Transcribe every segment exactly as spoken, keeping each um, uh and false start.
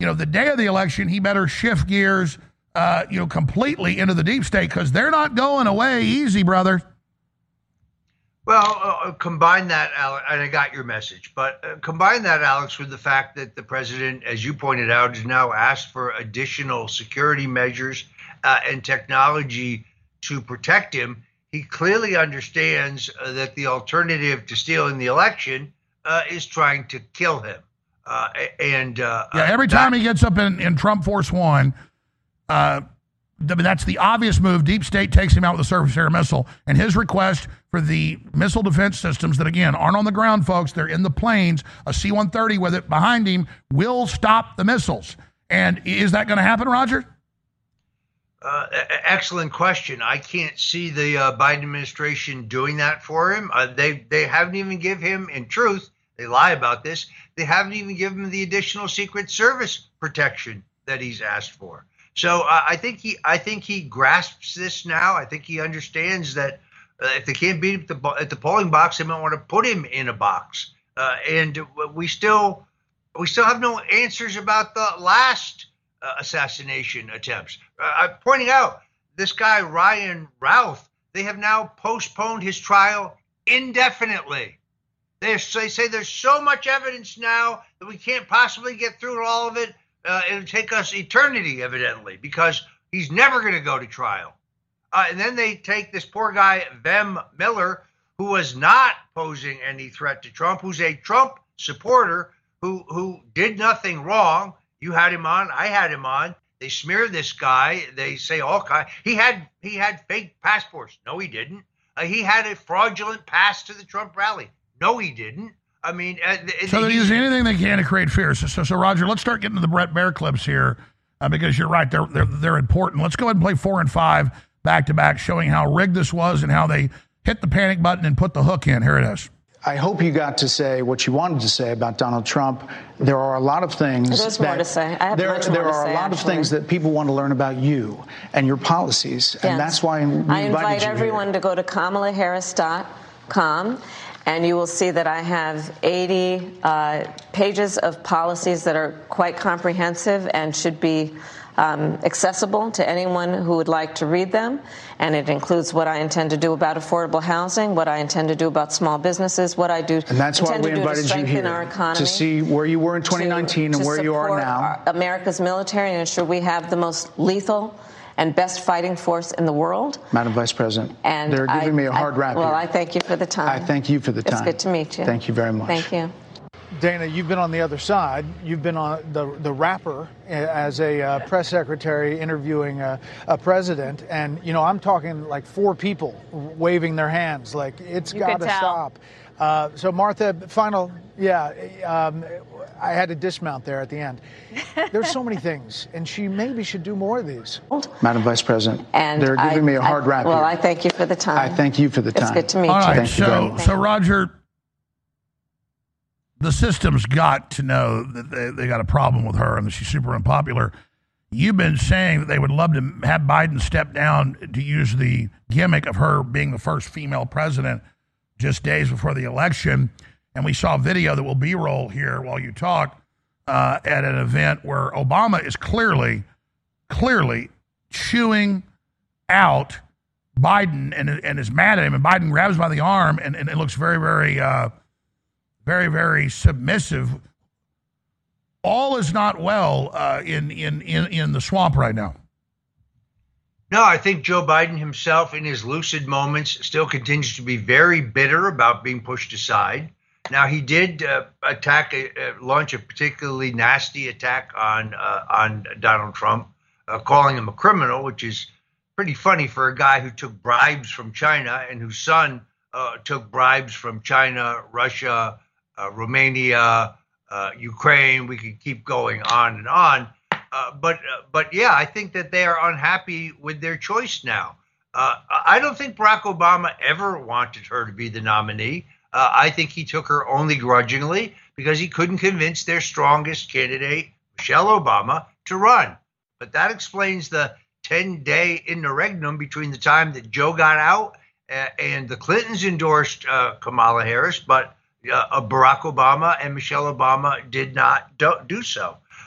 you know, the day of the election, he better shift gears, uh, you know, completely into the deep state because they're not going away easy, brother. Well, uh, combine that, Alex, and I got your message, but uh, combine that, Alex, with the fact that the president, as you pointed out, has now asked for additional security measures uh, and technology to protect him. He clearly understands uh, that the alternative to stealing the election uh, is trying to kill him. Uh, and uh, yeah, every that, time he gets up in, in Trump Force One, uh, that's the obvious move. Deep State takes him out with a surface-to-air missile, and his request for the missile defense systems that, again, aren't on the ground, folks. They're in the planes. A C one thirty with it behind him will stop the missiles. And is that going to happen, Roger? Uh, excellent question. I can't see the uh, Biden administration doing that for him. Uh, they they haven't even give him, in truth, they lie about this, they haven't even given him the additional Secret Service protection that he's asked for. So uh, I think he, I think he grasps this now. I think he understands that uh, if they can't beat him at the, at the polling box, they might want to put him in a box. Uh, and we still, we still have no answers about the last uh, assassination attempts. Uh, I'm pointing out this guy Ryan Routh. They have now postponed his trial indefinitely. They they say there's so much evidence now that we can't possibly get through all of it. Uh, it'll take us eternity, evidently, because he's never going to go to trial. Uh, and then they take this poor guy, Vem Miller, who was not posing any threat to Trump, who's a Trump supporter who who did nothing wrong. You had him on. I had him on. They smear this guy. They say all kinds. He had he had fake passports. No, he didn't. Uh, he had a fraudulent pass to the Trump rally. No, he didn't. I mean, uh, so they're using anything they can to create fear. So, so, so, Roger, let's start getting to the Bret Baier clips here uh, because you're right; they're they're they're important. Let's go ahead and play four and five back to back, showing how rigged this was and how they hit the panic button and put the hook in. Here it is. I hope you got to say what you wanted to say about Donald Trump. There are a lot of things. There's that, more to say. I have there, much more there to are say, a lot actually. of things that people want to learn about you and your policies, Yes. and that's why we I invite you everyone here. to go to kamala harris dot com. And you will see that I have eighty uh, pages of policies that are quite comprehensive and should be um, accessible to anyone who would like to read them. And it includes what I intend to do about affordable housing, what I intend to do about small businesses, what I do And that's why intend we to do to invited you strengthen here, our economy, to see where you were in twenty nineteen to, and to where you are support now. our- America's military and ensure we have the most lethal and best fighting force in the world. Madam Vice President, And they're giving I, me a hard I, rap Well, here. I thank you for the time. I thank you for the time. It's good to meet you. Thank you very much. Thank you. Dana, you've been on the other side. You've been on the the rapper as a uh, press secretary interviewing a, a president, and you know I'm talking like four people waving their hands, like it's got to stop. Uh, so Martha, final, yeah, um, I had to dismount there at the end. There's so many things, and she maybe should do more of these. Madam Vice President, And they're giving I, me a hard I, rap Well, here. I thank you for the time. I thank you for the time. It's good to meet All you. right, Thank you very so, much. so Roger, the system's got to know that they, they got a problem with her and that she's super unpopular. You've been saying that they would love to have Biden step down to use the gimmick of her being the first female president just days before the election. And we saw a video that will B-roll here while you talk uh, at an event where Obama is clearly, clearly chewing out Biden and, and is mad at him. And Biden grabs him by the arm and, and it looks very, very, uh, very, very submissive. All is not well uh, in, in, in, in the swamp right now. No, I think Joe Biden himself, in his lucid moments, still continues to be very bitter about being pushed aside. Now, he did uh, attack, a, uh, launch a particularly nasty attack on uh, on Donald Trump, uh, calling him a criminal, which is pretty funny for a guy who took bribes from China and whose son uh, took bribes from China, Russia, uh, Romania, uh, Ukraine. We could keep going on and on. Uh, but, uh, but yeah, I think that they are unhappy with their choice now. Uh, I don't think Barack Obama ever wanted her to be the nominee. Uh, I think he took her only grudgingly because he couldn't convince their strongest candidate, Michelle Obama, to run. But that explains the ten-day interregnum between the time that Joe got out uh, and the Clintons endorsed uh, Kamala Harris, but uh, Barack Obama and Michelle Obama did not do, do so.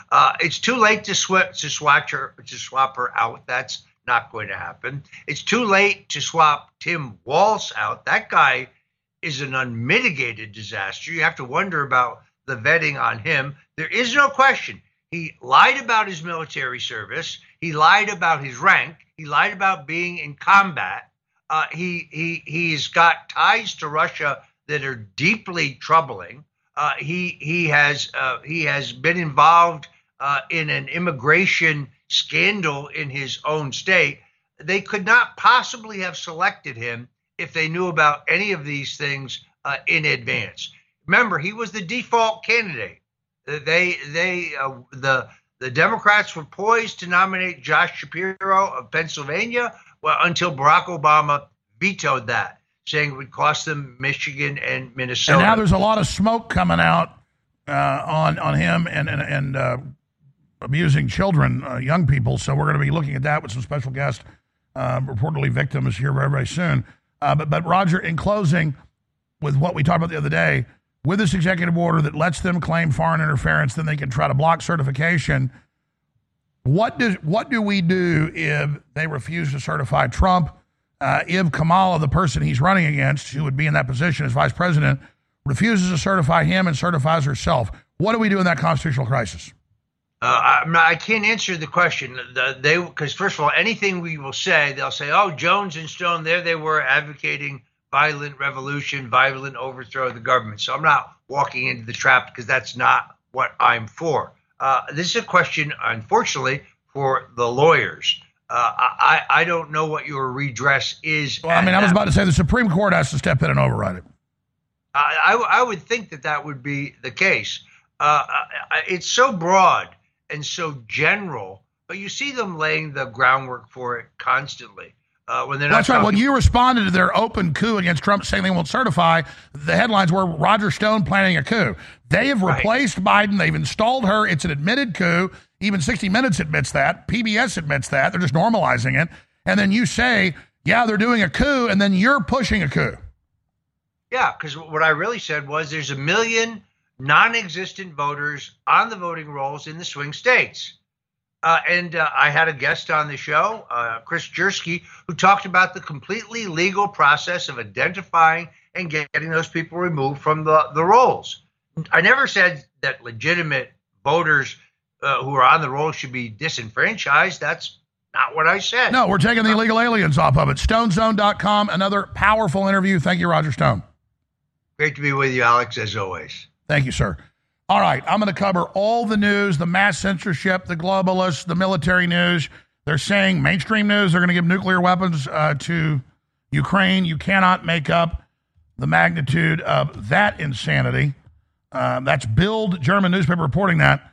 Uh, it's too late to, sw- to, swap her, to swap her out. That's not going to happen. It's too late to swap Tim Walz out. That guy is an unmitigated disaster. You have to wonder about the vetting on him. There is no question. He lied about his military service. He lied about his rank. He lied about being in combat. Uh, he he he's got ties to Russia that are deeply troubling. Uh, he he has uh, he has been involved uh, in an immigration scandal in his own state. They could not possibly have selected him if they knew about any of these things uh, in advance. Remember, he was the default candidate. They, they, uh, the the Democrats were poised to nominate Josh Shapiro of Pennsylvania, well, until Barack Obama vetoed that, saying it would cost them Michigan and Minnesota. And now there's a lot of smoke coming out uh, on on him and and, and uh, abusing children, uh, young people. So we're going to be looking at that with some special guests, uh, reportedly victims, here very, very soon. Uh, but but Roger, in closing, with what we talked about the other day, with this executive order that lets them claim foreign interference, then they can try to block certification. What does what do we do if they refuse to certify Trump? Uh, if Kamala, the person he's running against, who would be in that position as vice president, refuses to certify him and certifies herself? What do we do in that constitutional crisis? Uh, I'm not, I can't answer the question. The, they because first of all, anything we will say, they'll say, "Oh, Jones and Stone, there they were advocating violent revolution, violent overthrow of the government." So I'm not walking into the trap because that's not what I'm for. Uh, this is a question, unfortunately, for the lawyers. Uh, I, I don't know what your redress is. Well, I mean, I was about to say the Supreme Court has to step in and override it. I, I, I would think that that would be the case. Uh, it's so broad and so general, but you see them laying the groundwork for it constantly. Uh, when they're not That's right. When you responded to their open coup against Trump saying they won't certify, the headlines were Roger Stone planning a coup. They have replaced right. Biden. They've installed her. It's an admitted coup. Even sixty minutes admits that. P B S admits that. They're just normalizing it. And then you say, yeah, they're doing a coup, and then you're pushing a coup. Yeah, because what I really said was there's a million non-existent voters on the voting rolls in the swing states. Uh, and uh, I had a guest on the show, uh, Chris Jersky, who talked about the completely legal process of identifying and getting those people removed from the, the rolls. I never said that legitimate voters uh, who are on the rolls should be disenfranchised. That's not what I said. No, we're taking the illegal aliens off of it. Stone Zone dot com, another powerful interview. Thank you, Roger Stone. Great to be with you, Alex, as always. Thank you, sir. All right, I'm going to cover all the news, the mass censorship, the globalists, the military news. They're saying mainstream news, they're going to give nuclear weapons uh, to Ukraine. You cannot make up the magnitude of that insanity. Uh, that's Bild, German newspaper, reporting that.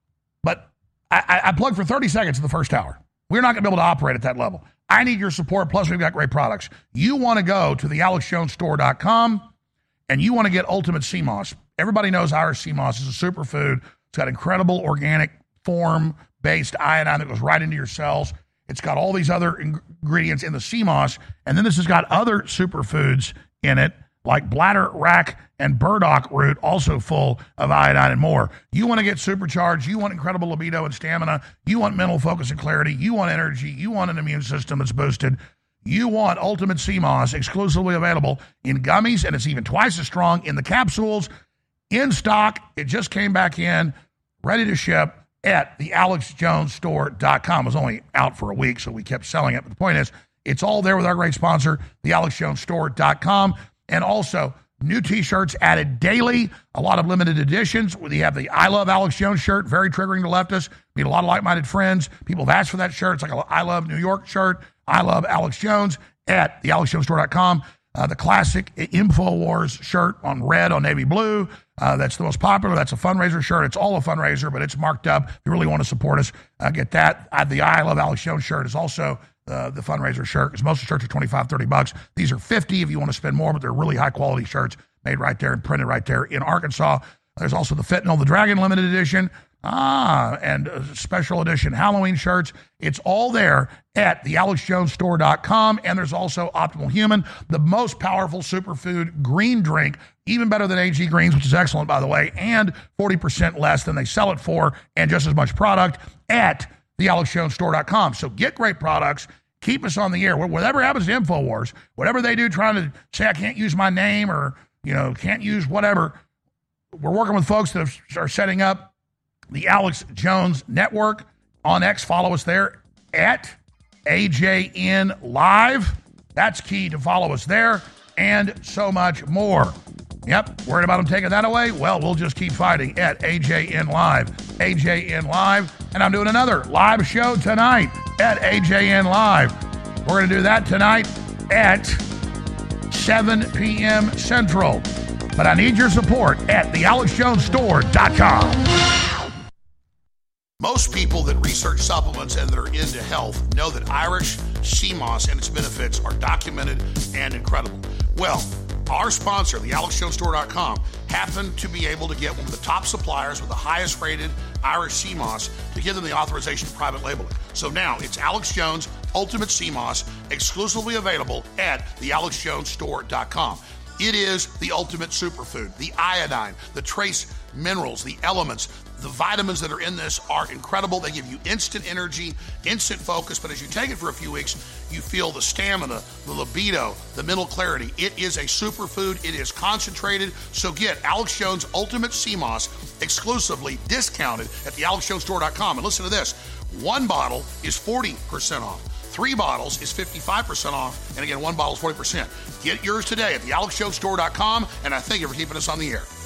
But I, I, I plugged for thirty seconds in the first hour. We're not going to be able to operate at that level. I need your support, plus we've got great products. You want to go to the alex jones store dot com, and you want to get Ultimate Sea Moss. Everybody knows Irish sea moss is a superfood. It's got incredible organic form-based iodine that goes right into your cells. It's got all these other ingredients in the sea moss, and then this has got other superfoods in it, like bladder wrack and burdock root, also full of iodine and more. You want to get supercharged. You want incredible libido and stamina. You want mental focus and clarity. You want energy. You want an immune system that's boosted. You want Ultimate Sea Moss, exclusively available in gummies, and it's even twice as strong in the capsules. In stock, it just came back in, ready to ship at the alex jones store dot com. It was only out for a week, so we kept selling it. But the point is, it's all there with our great sponsor, the alex jones store dot com. And also, new T-shirts added daily, a lot of limited editions. We have the I Love Alex Jones shirt, very triggering to leftists. Meet a lot of like-minded friends. People have asked for that shirt. It's like a I Love New York shirt. I Love Alex Jones at the alex jones store dot com. Uh, the classic InfoWars shirt on red on navy blue. Uh, that's the most popular. That's a fundraiser shirt. It's all a fundraiser, but it's marked up. If you really want to support us, uh, get that. Uh, the I Love Alex Jones shirt is also uh, the fundraiser shirt, because most of the shirts are twenty-five, thirty bucks. These are fifty if you want to spend more, but they're really high-quality shirts made right there and printed right there in Arkansas. There's also the Fentanyl the Dragon limited edition. Ah, and a special edition Halloween shirts. It's all there at the alex jones store dot com. And there's also Optimal Human, the most powerful superfood green drink, even better than A G Greens, which is excellent, by the way, and forty percent less than they sell it for, and just as much product at the alex jones store dot com. So get great products. Keep us on the air. Whatever happens to InfoWars, whatever they do trying to say I can't use my name or, you know, can't use whatever, we're working with folks that are setting up the Alex Jones Network on X. Follow us there at A J N Live. That's key to follow us there, and so much more. Yep, worried about them taking that away? Well, we'll just keep fighting at A J N Live. A J N Live. And I'm doing another live show tonight at A J N Live. We're going to do that tonight at seven p.m. Central. But I need your support at the alex jones store dot com. Most people that research supplements and that are into health know that Irish sea moss and its benefits are documented and incredible. Well, our sponsor, the alex jones store dot com, happened to be able to get one of the top suppliers with the highest rated Irish sea moss to give them the authorization to private label it. So now it's Alex Jones Ultimate Sea Moss, exclusively available at the alex jones store dot com. It is the ultimate superfood. The iodine, the trace minerals, the elements, the vitamins that are in this are incredible. They give you instant energy, instant focus, but as you take it for a few weeks, you feel the stamina, the libido, the mental clarity. It is a superfood. It is concentrated. So get Alex Jones Ultimate Sea Moss exclusively discounted at the alex jones store dot com. And listen to this. One bottle is forty percent off. Three bottles is fifty-five percent off. And again, one bottle is forty percent. Get yours today at the alex jones store dot com. And I thank you for keeping us on the air.